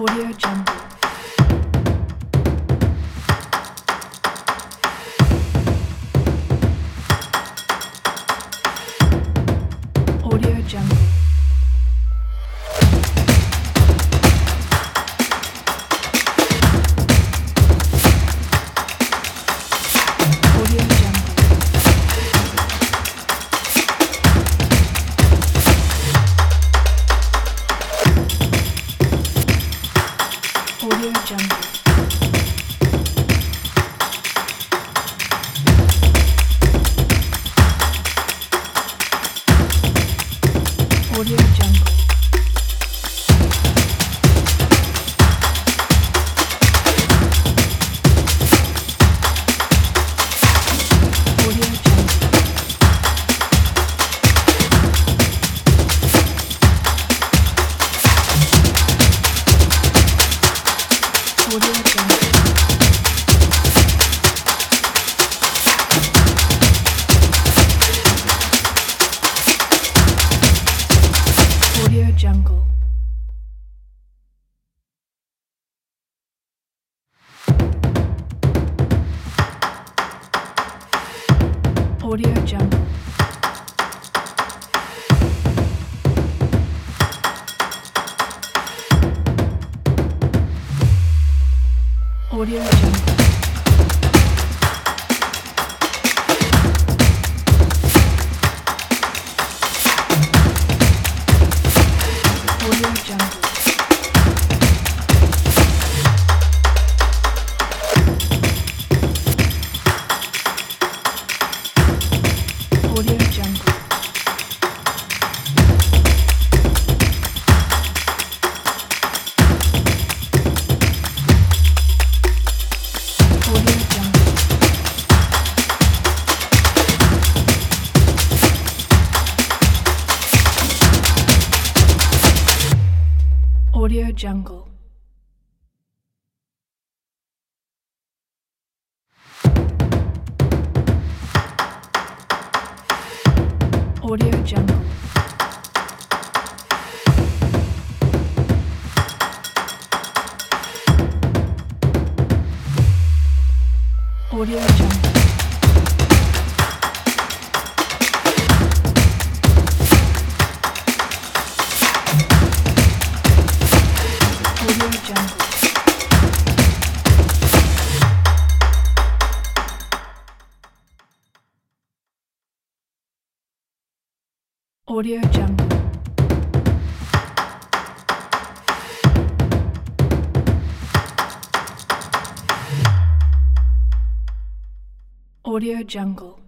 Audio Jungle. Audio Jungle. Audio Jungle. Audio Jungle. Audio Jungle. Audio Jungle. Audio Jungle. Audio Jungle. Audio Jungle. Audio Jungle. Audio Jungle. Audio Jungle. Audio Jungle. Audio Jungle. Audio Jungle. Audio Jungle. Audio Jungle. Audio Jungle. Audio Jungle.